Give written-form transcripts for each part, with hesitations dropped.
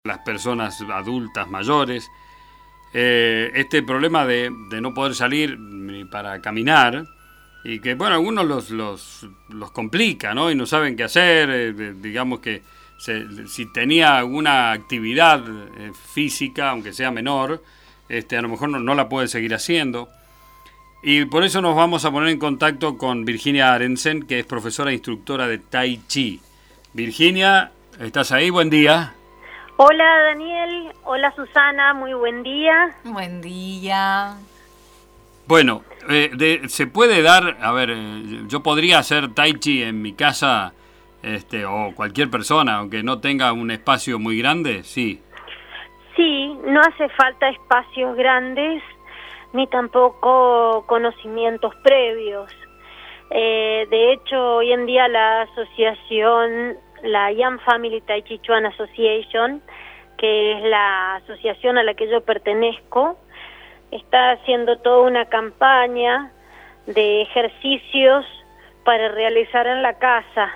las personas adultas mayores, este problema de no poder salir ni para caminar, y que bueno, algunos los complica, ¿no? Y no saben qué hacer, digamos que si tenía alguna actividad física, aunque sea menor, a lo mejor no la puede seguir haciendo. Y por eso nos vamos a poner en contacto con Virginia Arensen, que es profesora e instructora de Tai Chi. Virginia, ¿estás ahí? Buen día. Hola Daniel, hola Susana, muy buen día. Buen día. Bueno, se puede dar, a ver, yo podría hacer Tai Chi en mi casa, o cualquier persona, aunque no tenga un espacio muy grande, sí. Sí, no hace falta espacios grandes, ni tampoco conocimientos previos. De hecho, hoy en día la asociación, la Young Family Tai Chi Chuan Association, que es la asociación a la que yo pertenezco, está haciendo toda una campaña de ejercicios para realizar en la casa.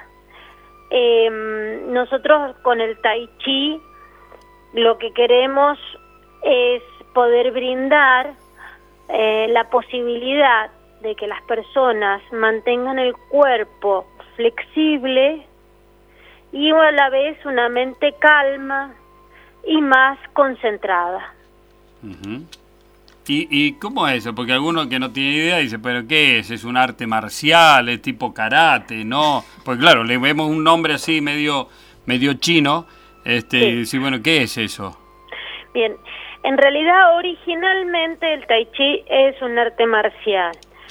Nosotros con el Tai Chi lo que queremos es poder brindar la posibilidad de que las personas mantengan el cuerpo flexible y a la vez una mente calma y más concentrada. Uh-huh. ¿Y cómo es eso? Porque alguno que no tiene idea dice, ¿pero qué es? ¿Es un arte marcial? ¿Es tipo karate? ¿No? Pues claro, le vemos un nombre así medio chino, sí. Y decir, bueno, ¿qué es eso? Bien, en realidad originalmente el Tai Chi es un arte marcial,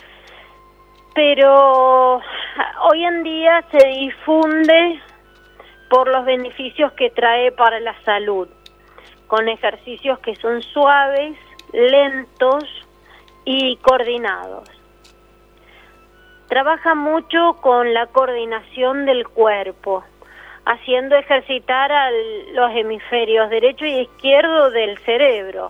pero hoy en día se difunde por los beneficios que trae para la salud, con ejercicios que son suaves, lentos y coordinados. Trabaja mucho con la coordinación del cuerpo, haciendo ejercitar a los hemisferios derecho y izquierdo del cerebro.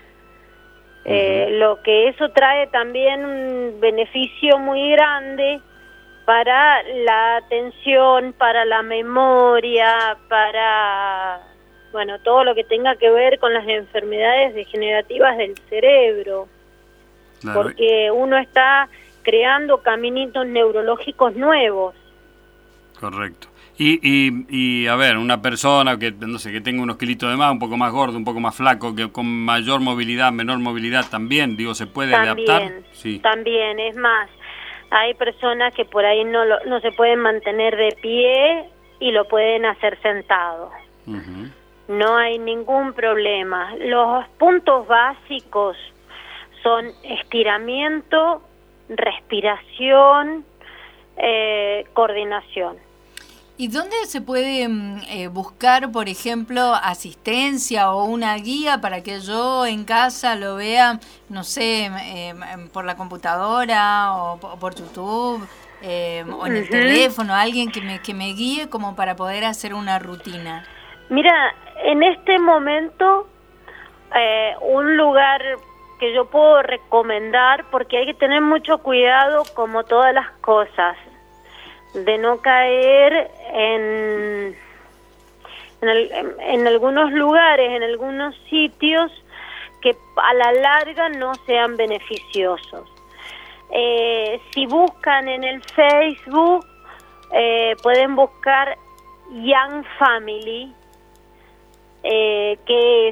Lo que eso trae también un beneficio muy grande para la atención, para la memoria, para todo lo que tenga que ver con las enfermedades degenerativas del cerebro. Claro. Porque uno está creando caminitos neurológicos nuevos. Correcto. Y a ver, una persona que no sé, que tenga unos kilitos de más, un poco más gordo, un poco más flaco, que con mayor movilidad, menor movilidad también, digo, ¿se puede adaptar? Sí. También, es más, hay personas que por ahí no se pueden mantener de pie y lo pueden hacer sentado. Uh-huh. No hay ningún problema. Los puntos básicos son estiramiento, respiración, coordinación. ¿Y dónde se puede buscar, por ejemplo, asistencia o una guía para que yo en casa lo vea, no sé, por la computadora o por YouTube o en el teléfono, alguien que me guíe como para poder hacer una rutina? Mira, en este momento un lugar que yo puedo recomendar, porque hay que tener mucho cuidado como todas las cosas, de no caer en algunos lugares, en algunos sitios que a la larga no sean beneficiosos. Si buscan en el Facebook, pueden buscar Young Family, que es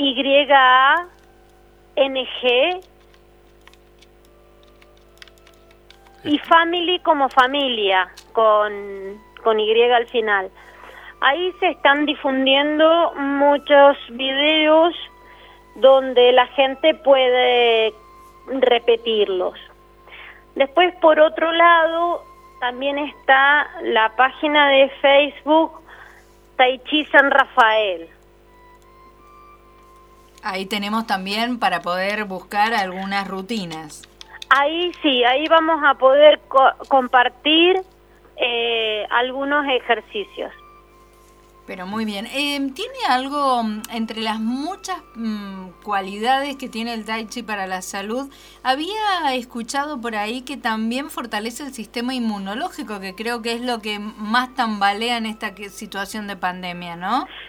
YANG, y family como familia, con Y al final. Ahí se están difundiendo muchos videos donde la gente puede repetirlos. Después, por otro lado, también está la página de Facebook Tai Chi San Rafael. Ahí tenemos también para poder buscar algunas rutinas. Ahí sí, ahí vamos a poder compartir algunos ejercicios. Pero muy bien. ¿Tiene algo entre las muchas cualidades que tiene el Tai Chi para la salud? Había escuchado por ahí que también fortalece el sistema inmunológico, que creo que es lo que más tambalea en esta situación de pandemia, ¿no?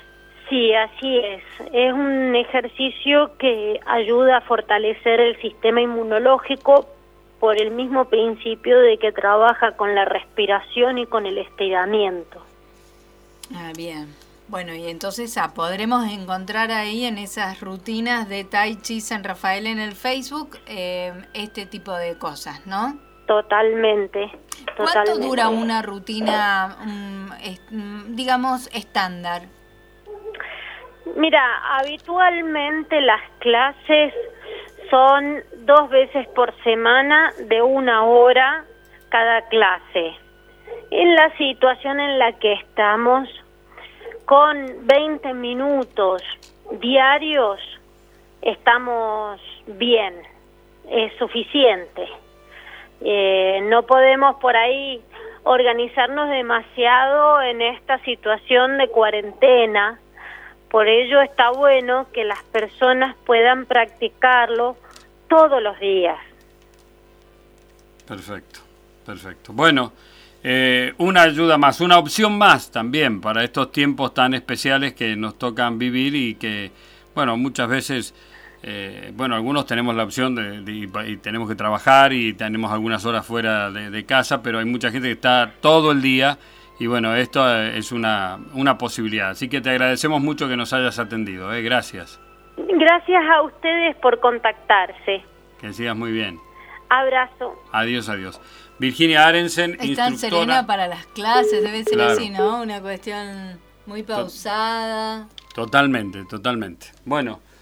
Sí, así es. Es un ejercicio que ayuda a fortalecer el sistema inmunológico por el mismo principio de que trabaja con la respiración y con el estiramiento. Ah, bien. Bueno, y entonces podremos encontrar ahí en esas rutinas de Tai Chi San Rafael en el Facebook este tipo de cosas, ¿no? Totalmente. ¿Cuánto dura una rutina, digamos, estándar? Mira, habitualmente las clases son 2 veces por semana de 1 hora cada clase. En la situación en la que estamos, con 20 minutos diarios estamos bien, es suficiente. No podemos por ahí organizarnos demasiado en esta situación de cuarentena. Por ello está bueno que las personas puedan practicarlo todos los días. Perfecto, perfecto. Bueno, una ayuda más, una opción más también para estos tiempos tan especiales que nos tocan vivir y que, bueno, muchas veces, algunos tenemos la opción y tenemos que trabajar y tenemos algunas horas fuera de casa, pero hay mucha gente que está todo el día y bueno, esto es una posibilidad. Así que te agradecemos mucho que nos hayas atendido, gracias. Gracias a ustedes por contactarse. Que sigas muy bien. Abrazo. Adiós, adiós. Virginia Arensen, es tan serena para las clases, debe ser claro. Así, ¿no? Una cuestión muy pausada. Totalmente, totalmente. Bueno.